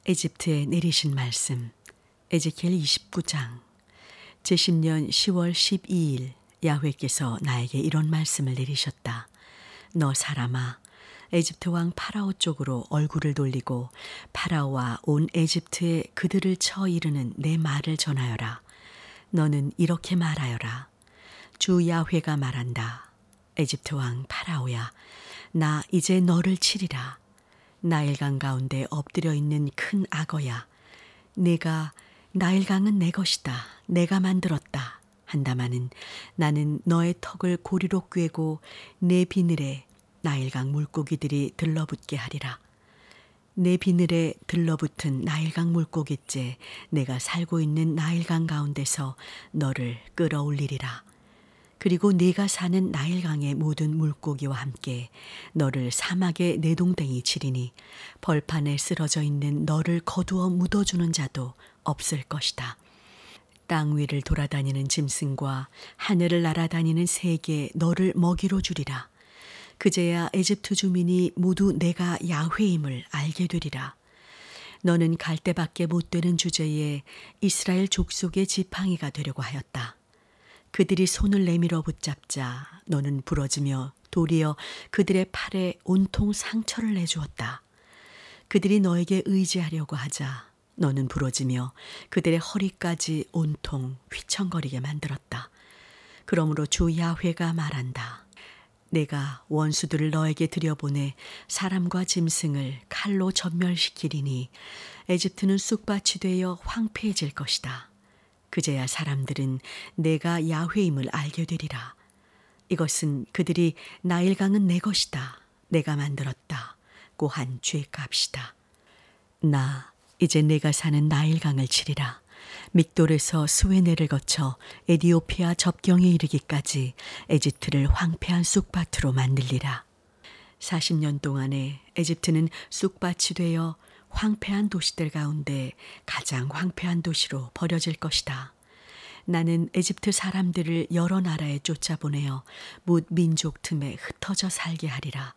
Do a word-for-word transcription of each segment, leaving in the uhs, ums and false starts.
에집트에 내리신 말씀. 에제키엘 이십구 장. 제십 년 시월 십이일 야훼께서 나에게 이런 말씀을 내리셨다. 너 사람아, 에집트 왕 파라오 쪽으로 얼굴을 돌리고 파라오와 온 에집트에 그들을 쳐 이르는 내 말을 전하여라. 너는 이렇게 말하여라. 주 야훼가 말한다. 에집트 왕 파라오야, 나 이제 너를 치리라. 나일강 가운데 엎드려 있는 큰 악어야, 내가 나일강은 내 것이다, 내가 만들었다 한다마는 나는 너의 턱을 고리로 꿰고 내 비늘에 나일강 물고기들이 들러붙게 하리라. 내 비늘에 들러붙은 나일강 물고기째 내가 살고 있는 나일강 가운데서 너를 끌어올리리라. 그리고 네가 사는 나일강의 모든 물고기와 함께 너를 사막에 내동댕이 치리니 벌판에 쓰러져 있는 너를 거두어 묻어주는 자도 없을 것이다. 땅 위를 돌아다니는 짐승과 하늘을 날아다니는 새에게 너를 먹이로 주리라. 그제야 에집트 주민이 모두 내가 야훼임을 알게 되리라. 너는 갈대밖에 못 되는 주제에 이스라엘 족속의 지팡이가 되려고 하였다. 그들이 손을 내밀어 붙잡자 너는 부러지며 도리어 그들의 팔에 온통 상처를 내주었다. 그들이 너에게 의지하려고 하자 너는 부러지며 그들의 허리까지 온통 휘청거리게 만들었다. 그러므로 주 야훼가 말한다. 내가 원수들을 너에게 들여보내 사람과 짐승을 칼로 전멸시키리니 에집트는 쑥밭이 되어 황폐해질 것이다. 그제야 사람들은 내가 야훼임을 알게 되리라. 이것은 그들이 나일강은 내 것이다, 내가 만들었다 고 한 죄값이다. 나 이제 내가 사는 나일강을 치리라. 믹돌에서 스웨네를 거쳐 에디오피아 접경에 이르기까지 에집트를 황폐한 쑥밭으로 만들리라. 사십 년 동안에 에집트는 쑥밭이 되어 황폐한 도시들 가운데 가장 황폐한 도시로 버려질 것이다. 나는 에집트 사람들을 여러 나라에 쫓아보내어 뭇 민족 틈에 흩어져 살게 하리라.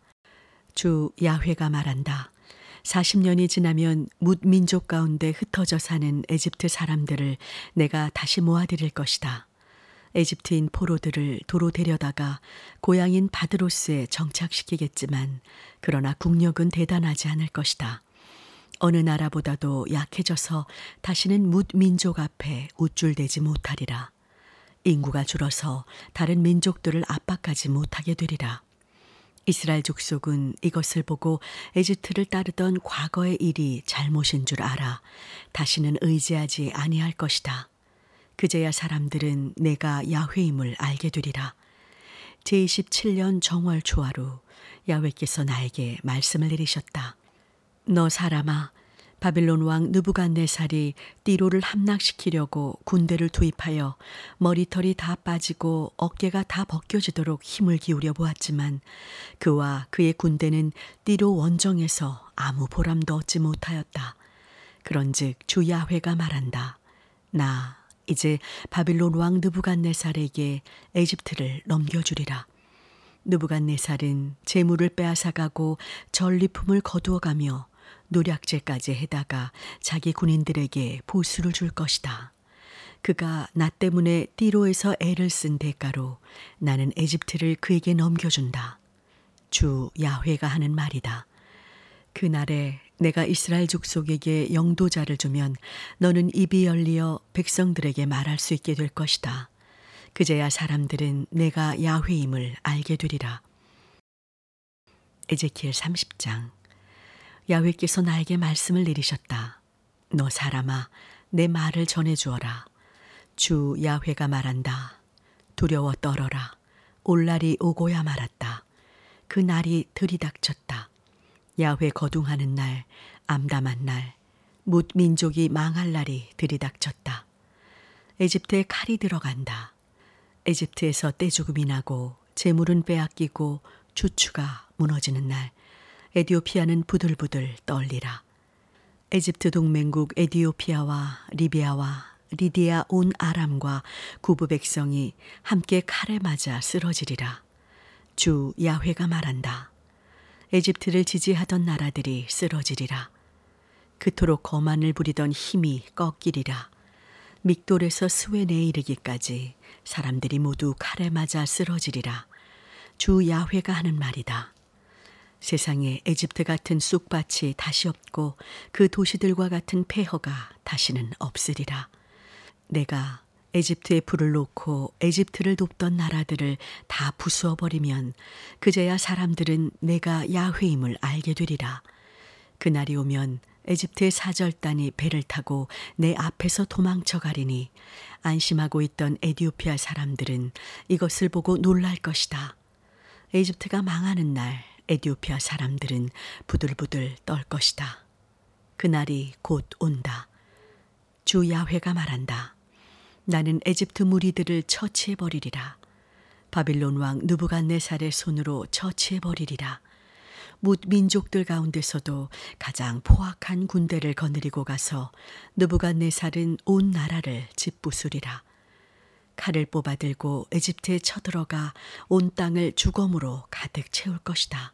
주 야훼가 말한다. 사십 년이 지나면 뭇 민족 가운데 흩어져 사는 에집트 사람들을 내가 다시 모아들일 것이다. 에집트인 포로들을 도로 데려다가 고향인 바드로스에 정착시키겠지만 그러나 국력은 대단하지 않을 것이다. 어느 나라보다도 약해져서 다시는 뭇 민족 앞에 우쭐대지 못하리라. 인구가 줄어서 다른 민족들을 압박하지 못하게 되리라. 이스라엘 족속은 이것을 보고 에집트를 따르던 과거의 일이 잘못인 줄 알아 다시는 의지하지 아니할 것이다. 그제야 사람들은 내가 야훼임을 알게 되리라. 제이십칠 년 정월 초하루 야훼께서 나에게 말씀을 내리셨다. 너 사람아, 바빌론 왕 느부갓네살이 띠로를 함락시키려고 군대를 투입하여 머리털이 다 빠지고 어깨가 다 벗겨지도록 힘을 기울여 보았지만 그와 그의 군대는 띠로 원정에서 아무 보람도 얻지 못하였다. 그런즉 주 야훼가 말한다. 나 이제 바빌론 왕 느부갓네살에게 에집트를 넘겨주리라. 느부갓네살은 재물을 빼앗아가고 전리품을 거두어가며 노략질까지 해다가 자기 군인들에게 보수를 줄 것이다. 그가 나 때문에 띠로에서 애를 쓴 대가로 나는 에집트를 그에게 넘겨준다. 주 야훼가 하는 말이다. 그날에 내가 이스라엘 족속에게 영도자를 주면 너는 입이 열리어 백성들에게 말할 수 있게 될 것이다. 그제야 사람들은 내가 야훼임을 알게 되리라. 에제키엘 삼십 장. 야훼께서 나에게 말씀을 내리셨다. 너 사람아, 내 말을 전해주어라. 주 야훼가 말한다. 두려워 떨어라. 올 날이 오고야 말았다. 그 날이 들이닥쳤다. 야훼 거둥하는 날, 암담한 날, 뭇 민족이 망할 날이 들이닥쳤다. 에집트에 칼이 들어간다. 에집트에서 떼죽음이 나고 재물은 빼앗기고 주추가 무너지는 날, 에디오피아는 부들부들 떨리라. 에집트 동맹국 에디오피아와 리비아와 리디아 온 아람과 구부 백성이 함께 칼에 맞아 쓰러지리라. 주 야훼가 말한다. 에집트를 지지하던 나라들이 쓰러지리라. 그토록 거만을 부리던 힘이 꺾이리라. 믹돌에서 스웨네에 이르기까지 사람들이 모두 칼에 맞아 쓰러지리라. 주 야훼가 하는 말이다. 세상에 에집트 같은 쑥밭이 다시 없고 그 도시들과 같은 폐허가 다시는 없으리라. 내가 에집트에 불을 놓고 에집트를 돕던 나라들을 다 부수어 버리면 그제야 사람들은 내가 야훼임을 알게 되리라. 그날이 오면 에집트의 사절단이 배를 타고 내 앞에서 도망쳐 가리니 안심하고 있던 에티오피아 사람들은 이것을 보고 놀랄 것이다. 에집트가 망하는 날 에티오피아 사람들은 부들부들 떨 것이다. 그날이 곧 온다. 주 야훼가 말한다. 나는 에집트 무리들을 처치해 버리리라. 바빌론 왕 느부갓네살의 손으로 처치해 버리리라. 뭇 민족들 가운데서도 가장 포악한 군대를 거느리고 가서 느부갓네살은 온 나라를 짓부수리라. 칼을 뽑아 들고 에집트에 쳐들어가 온 땅을 죽음으로 가득 채울 것이다.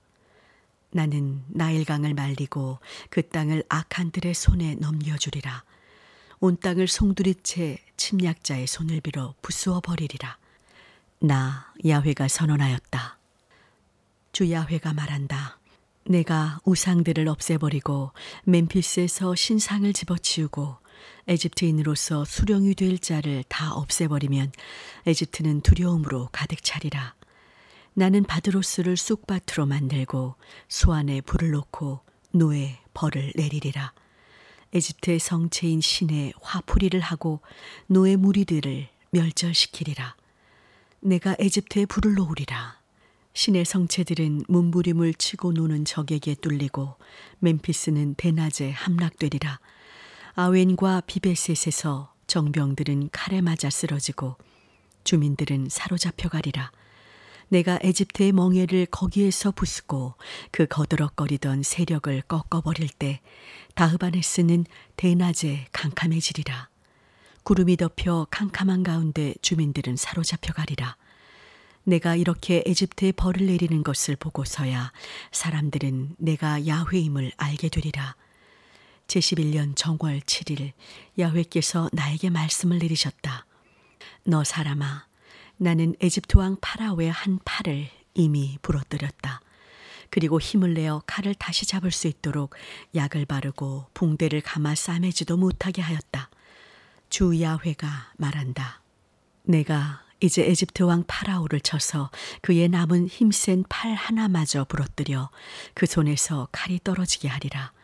나는 나일강을 말리고 그 땅을 악한들의 손에 넘겨주리라. 온 땅을 송두리째 침략자의 손을 빌어 부수어 버리리라. 나 야훼가 선언하였다. 주 야훼가 말한다. 내가 우상들을 없애버리고 멤피스에서 신상을 집어치우고 에집트인으로서 수령이 될 자를 다 없애버리면 에집트는 두려움으로 가득 차리라. 나는 바드로스를 쑥밭으로 만들고 소안에 불을 놓고 노에 벌을 내리리라. 에집트의 성체인 신에 화풀이를 하고 노의 무리들을 멸절시키리라. 내가 에집트에 불을 놓으리라. 신의 성체들은 몸부림을 치고 노는 적에게 뚫리고 멤피스는 대낮에 함락되리라. 아웬과 비베셋에서 정병들은 칼에 맞아 쓰러지고 주민들은 사로잡혀 가리라. 내가 에집트의 멍에를 거기에서 부수고 그 거드럭거리던 세력을 꺾어버릴 때 다흐바네스는 대낮에 캄캄해지리라. 구름이 덮여 캄캄한 가운데 주민들은 사로잡혀 가리라. 내가 이렇게 에집트에 벌을 내리는 것을 보고서야 사람들은 내가 야훼임을 알게 되리라. 제십일 년 정월 칠 일 야훼께서 나에게 말씀을 내리셨다. 너 사람아, 나는 에집트 왕 파라오의 한 팔을 이미 부러뜨렸다. 그리고 힘을 내어 칼을 다시 잡을 수 있도록 약을 바르고 붕대를 감아 싸매지도 못하게 하였다. 주 야훼가 말한다. 내가 이제 에집트 왕 파라오를 쳐서 그의 남은 힘센 팔 하나마저 부러뜨려 그 손에서 칼이 떨어지게 하리라.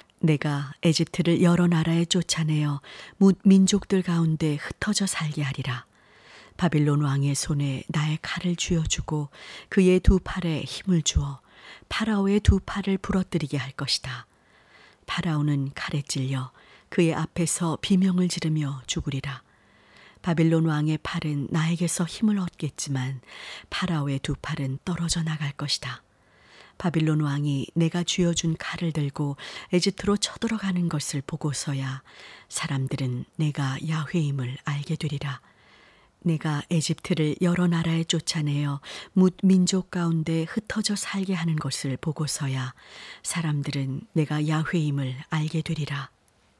내가 에집트를 여러 나라에 쫓아내어 뭇 민족들 가운데 흩어져 살게 하리라. 바빌론 왕의 손에 나의 칼을 쥐어주고 그의 두 팔에 힘을 주어 파라오의 두 팔을 부러뜨리게 할 것이다. 파라오는 칼에 찔려 그의 앞에서 비명을 지르며 죽으리라. 바빌론 왕의 팔은 나에게서 힘을 얻겠지만 파라오의 두 팔은 떨어져 나갈 것이다. 바빌론 왕이 내가 쥐어준 칼을 들고 에집트로 쳐들어가는 것을 보고서야 사람들은 내가 야훼임을 알게 되리라. 내가 에집트를 여러 나라에 쫓아내어 뭇 민족 가운데 흩어져 살게 하는 것을 보고서야 사람들은 내가 야훼임을 알게 되리라.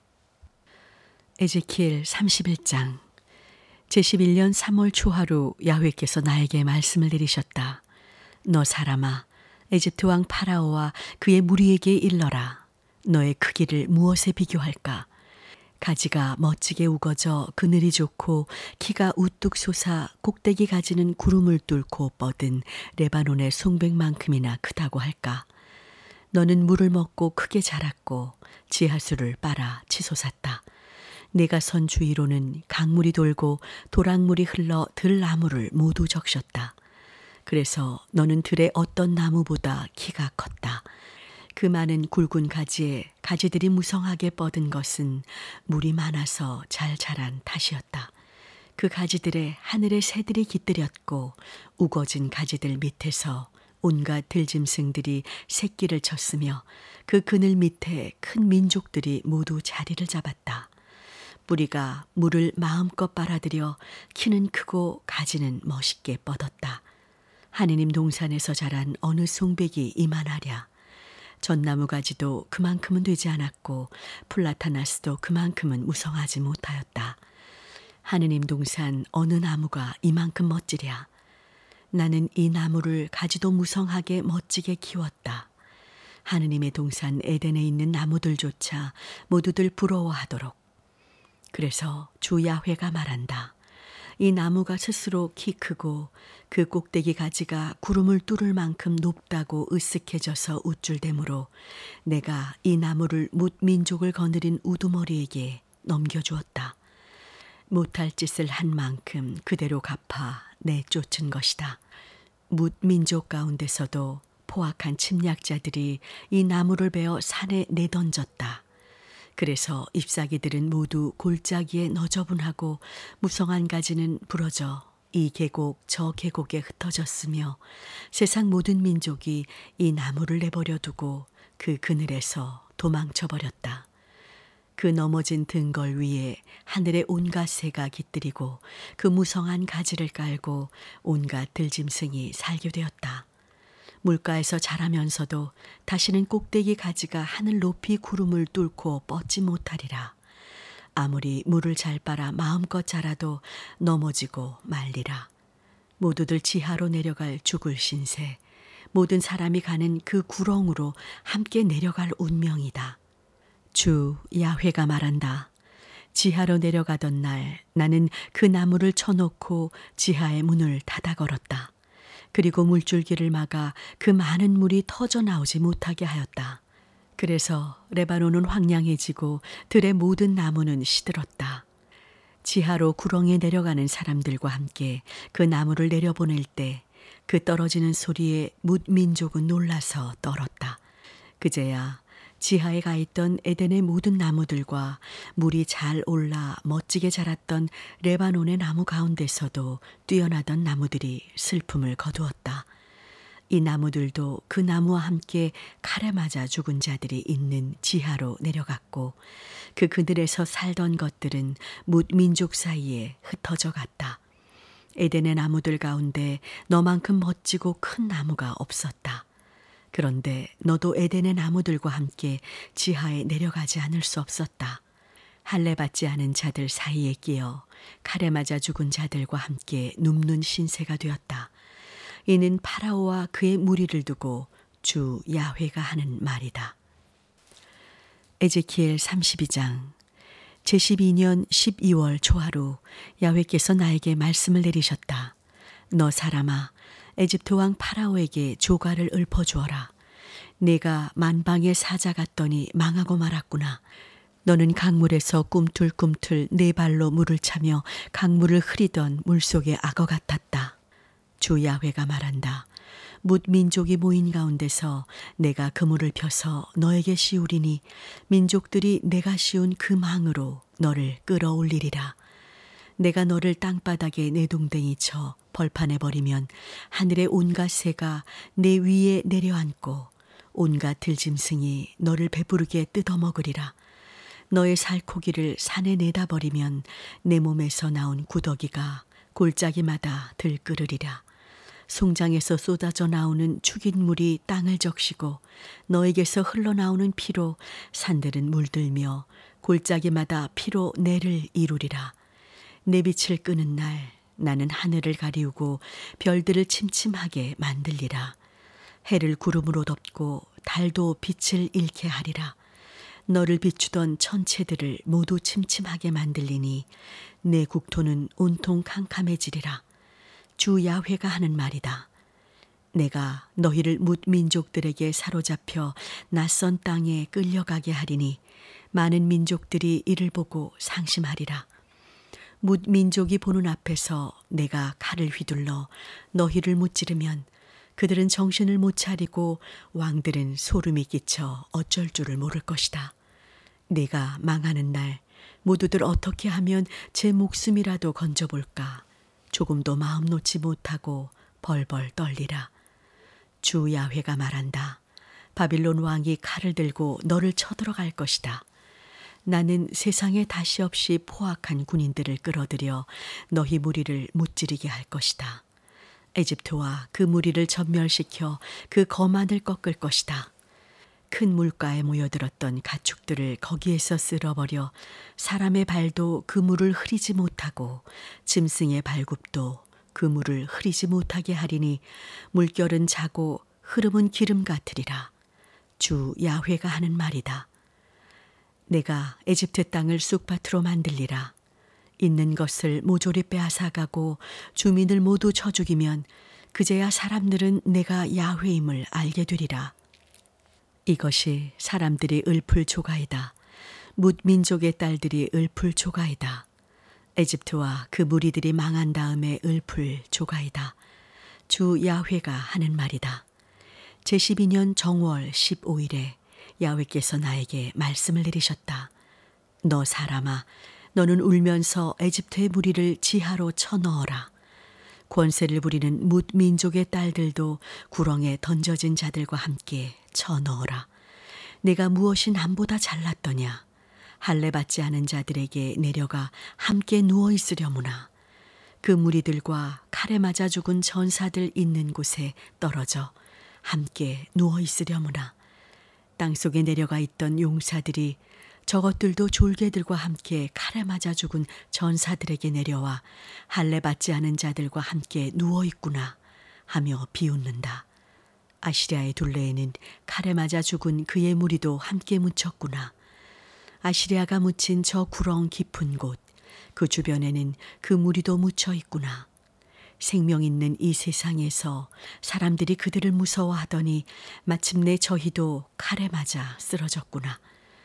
에제키엘 삼십일 장. 제십일 년 삼월 초하루 야훼께서 나에게 말씀을 내리셨다. 너 사람아, 에집트 왕 파라오와 그의 무리에게 일러라. 너의 크기를 무엇에 비교할까? 가지가 멋지게 우거져 그늘이 좋고 키가 우뚝 솟아 꼭대기 가지는 구름을 뚫고 뻗은 레바논의 송백만큼이나 크다고 할까? 너는 물을 먹고 크게 자랐고 지하수를 빨아 치솟았다. 네가 선 주위로는 강물이 돌고 도랑물이 흘러 들나무를 모두 적셨다. 그래서 너는 들의 어떤 나무보다 키가 컸다. 그 많은 굵은 가지에 가지들이 무성하게 뻗은 것은 물이 많아서 잘 자란 탓이었다. 그 가지들에 하늘의 새들이 깃들였고 우거진 가지들 밑에서 온갖 들짐승들이 새끼를 쳤으며 그 그늘 밑에 큰 민족들이 모두 자리를 잡았다. 뿌리가 물을 마음껏 빨아들여 키는 크고 가지는 멋있게 뻗었다. 하느님 동산에서 자란 어느 송백이 이만하랴. 전나무 가지도 그만큼은 되지 않았고 플라타나스도 그만큼은 무성하지 못하였다. 하느님 동산 어느 나무가 이만큼 멋지랴. 나는 이 나무를 가지도 무성하게 멋지게 키웠다. 하느님의 동산 에덴에 있는 나무들조차 모두들 부러워하도록. 그래서 주 야훼가 말한다. 이 나무가 스스로 키 크고 그 꼭대기 가지가 구름을 뚫을 만큼 높다고 으쓱해져서 우쭐대므로 내가 이 나무를 뭇 민족을 거느린 우두머리에게 넘겨주었다. 못할 짓을 한 만큼 그대로 갚아 내쫓은 것이다. 뭇 민족 가운데서도 포악한 침략자들이 이 나무를 베어 산에 내던졌다. 그래서 잎사귀들은 모두 골짜기에 너저분하고 무성한 가지는 부러져 이 계곡 저 계곡에 흩어졌으며 세상 모든 민족이 이 나무를 내버려 두고 그 그늘에서 도망쳐버렸다. 그 넘어진 등걸 위에 하늘의 온갖 새가 깃들이고 그 무성한 가지를 깔고 온갖 들짐승이 살게 되었다. 물가에서 자라면서도 다시는 꼭대기 가지가 하늘 높이 구름을 뚫고 뻗지 못하리라. 아무리 물을 잘 빨아 마음껏 자라도 넘어지고 말리라. 모두들 지하로 내려갈 죽을 신세, 모든 사람이 가는 그 구렁으로 함께 내려갈 운명이다. 주 야훼가 말한다. 지하로 내려가던 날 나는 그 나무를 쳐놓고 지하의 문을 닫아 걸었다. 그리고 물줄기를 막아 그 많은 물이 터져 나오지 못하게 하였다. 그래서 레바논은 황량해지고 들의 모든 나무는 시들었다. 지하로 구렁에 내려가는 사람들과 함께 그 나무를 내려보낼 때 그 떨어지는 소리에 뭇 민족은 놀라서 떨었다. 그제야 지하에 가 있던 에덴의 모든 나무들과 물이 잘 올라 멋지게 자랐던 레바논의 나무 가운데서도 뛰어나던 나무들이 슬픔을 거두었다. 이 나무들도 그 나무와 함께 칼에 맞아 죽은 자들이 있는 지하로 내려갔고 그 그늘에서 살던 것들은 뭇 민족 사이에 흩어져 갔다. 에덴의 나무들 가운데 너만큼 멋지고 큰 나무가 없었다. 그런데 너도 에덴의 나무들과 함께 지하에 내려가지 않을 수 없었다. 할례 받지 않은 자들 사이에 끼어 칼에 맞아 죽은 자들과 함께 눕는 신세가 되었다. 이는 파라오와 그의 무리를 두고 주 야훼가 하는 말이다. 에제키엘 삼십이 장. 제십이 년 십이월 초하루 야훼께서 나에게 말씀을 내리셨다. 너 사람아, 에집트 왕 파라오에게 조가를 읊어주어라. 내가 만방의 사자 같더니 망하고 말았구나. 너는 강물에서 꿈틀꿈틀 네 발로 물을 차며 강물을 흐리던 물속의 악어 같았다. 주 야훼가 말한다. 뭇 민족이 모인 가운데서 내가 그물을 펴서 너에게 씌우리니 민족들이 내가 씌운 그 망으로 너를 끌어올리리라. 내가 너를 땅바닥에 내동댕이 쳐 벌판에 버리면 하늘의 온갖 새가 내 위에 내려앉고 온갖 들짐승이 너를 배부르게 뜯어먹으리라. 너의 살코기를 산에 내다 버리면 내 몸에서 나온 구더기가 골짜기마다 들끓으리라. 송장에서 쏟아져 나오는 죽인 물이 땅을 적시고 너에게서 흘러나오는 피로 산들은 물들며 골짜기마다 피로 내를 이루리라. 내 빛을 끄는 날 나는 하늘을 가리우고 별들을 침침하게 만들리라. 해를 구름으로 덮고 달도 빛을 잃게 하리라. 너를 비추던 천체들을 모두 침침하게 만들리니 내 국토는 온통 캄캄해지리라. 주 야훼가 하는 말이다. 내가 너희를 뭇 민족들에게 사로잡혀 낯선 땅에 끌려가게 하리니 많은 민족들이 이를 보고 상심하리라. 뭇 민족이 보는 앞에서 내가 칼을 휘둘러 너희를 무찌르면 그들은 정신을 못 차리고 왕들은 소름이 끼쳐 어쩔 줄을 모를 것이다. 내가 망하는 날 모두들 어떻게 하면 제 목숨이라도 건져볼까 조금도 마음 놓지 못하고 벌벌 떨리라. 주 야훼가 말한다. 바빌론 왕이 칼을 들고 너를 쳐들어갈 것이다. 나는 세상에 다시 없이 포악한 군인들을 끌어들여 너희 무리를 무찌르게 할 것이다. 에집트와 그 무리를 전멸시켜 그 거만을 꺾을 것이다. 큰 물가에 모여들었던 가축들을 거기에서 쓸어버려 사람의 발도 그 물을 흐리지 못하고 짐승의 발굽도 그 물을 흐리지 못하게 하리니 물결은 자고 흐름은 기름 같으리라. 주 야훼가 하는 말이다. 내가 에집트 땅을 쑥밭으로 만들리라. 있는 것을 모조리 빼앗아가고 주민을 모두 쳐 죽이면 그제야 사람들은 내가 야훼임을 알게 되리라. 이것이 사람들이 읊을 조가이다. 뭇 민족의 딸들이 읊을 조가이다. 에집트와 그 무리들이 망한 다음에 읊을 조가이다. 주 야훼가 하는 말이다. 제십이 년 정월 십오 일에 야훼께서 나에게 말씀을 내리셨다. 너 사람아, 너는 울면서 에집트의 무리를 지하로 쳐넣어라. 권세를 부리는 뭇 민족의 딸들도 구렁에 던져진 자들과 함께 쳐넣어라. 내가 무엇이 남보다 잘났더냐. 할례 받지 않은 자들에게 내려가 함께 누워 있으려무나. 그 무리들과 칼에 맞아 죽은 전사들 있는 곳에 떨어져 함께 누워 있으려무나. 땅속에 내려가 있던 용사들이 저것들도 졸개들과 함께 칼에 맞아 죽은 전사들에게 내려와 할례 받지 않은 자들과 함께 누워 있구나 하며 비웃는다. 아시리아의 둘레에는 칼에 맞아 죽은 그의 무리도 함께 묻혔구나. 아시리아가 묻힌 저 구렁 깊은 곳, 그 주변에는 그 무리도 묻혀 있구나. 생명 있는 이 세상에서 사람들이 그들을 무서워하더니 마침내 저희도 칼에 맞아 쓰러졌구나.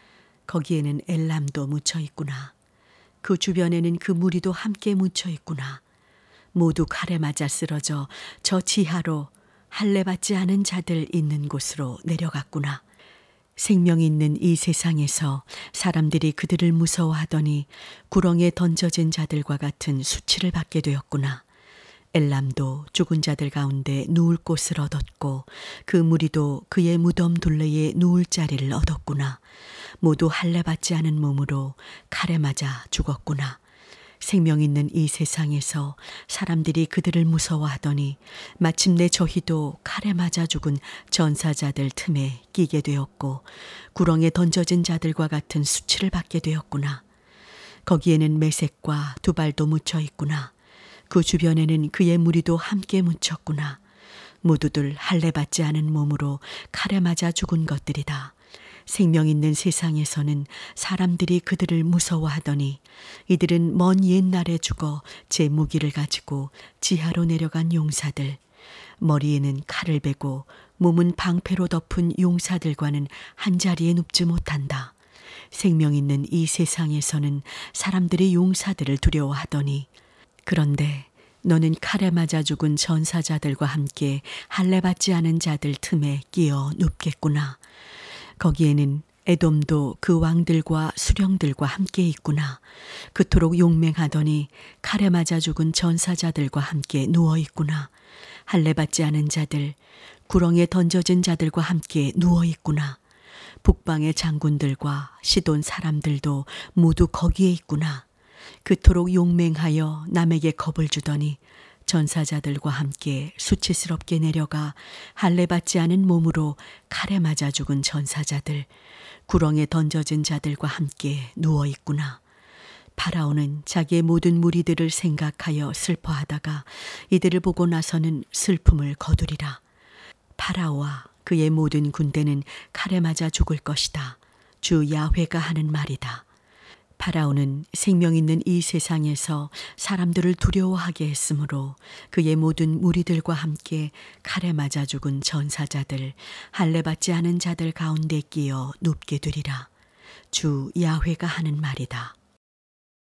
거기에는 엘람도 묻혀 있구나. 그 주변에는 그 무리도 함께 묻혀 있구나. 모두 칼에 맞아 쓰러져 저 지하로 할례 받지 않은 자들 있는 곳으로 내려갔구나. 생명 있는 이 세상에서 사람들이 그들을 무서워하더니 구렁에 던져진 자들과 같은 수치를 받게 되었구나. 엘람도 죽은 자들 가운데 누울 곳을 얻었고 그 무리도 그의 무덤 둘레에 누울 자리를 얻었구나. 모두 할례 받지 않은 몸으로 칼에 맞아 죽었구나. 생명 있는 이 세상에서 사람들이 그들을 무서워하더니 마침내 저희도 칼에 맞아 죽은 전사자들 틈에 끼게 되었고 구렁에 던져진 자들과 같은 수치를 받게 되었구나. 거기에는 메색과 두발도 묻혀 있구나. 그 주변에는 그의 무리도 함께 묻혔구나. 모두들 할례 받지 않은 몸으로 칼에 맞아 죽은 것들이다. 생명 있는 세상에서는 사람들이 그들을 무서워하더니 이들은 먼 옛날에 죽어 제 무기를 가지고 지하로 내려간 용사들, 머리에는 칼을 베고 몸은 방패로 덮은 용사들과는 한자리에 눕지 못한다. 생명 있는 이 세상에서는 사람들이 용사들을 두려워하더니 그런데 너는 칼에 맞아 죽은 전사자들과 함께 할례 받지 않은 자들 틈에 끼어 눕겠구나. 거기에는 에돔도 그 왕들과 수령들과 함께 있구나. 그토록 용맹하더니 칼에 맞아 죽은 전사자들과 함께 누워 있구나. 할례 받지 않은 자들, 구렁에 던져진 자들과 함께 누워 있구나. 북방의 장군들과 시돈 사람들도 모두 거기에 있구나. 그토록 용맹하여 남에게 겁을 주더니 전사자들과 함께 수치스럽게 내려가 할례 받지 않은 몸으로 칼에 맞아 죽은 전사자들, 구렁에 던져진 자들과 함께 누워 있구나. 파라오는 자기의 모든 무리들을 생각하여 슬퍼하다가 이들을 보고 나서는 슬픔을 거두리라. 파라오와 그의 모든 군대는 칼에 맞아 죽을 것이다. 주 야훼가 하는 말이다. 파라오는 생명 있는 이 세상에서 사람들을 두려워하게 했으므로 그의 모든 무리들과 함께 칼에 맞아 죽은 전사자들, 할례 받지 않은 자들 가운데 끼어 눕게 되리라. 주 야훼가 하는 말이다.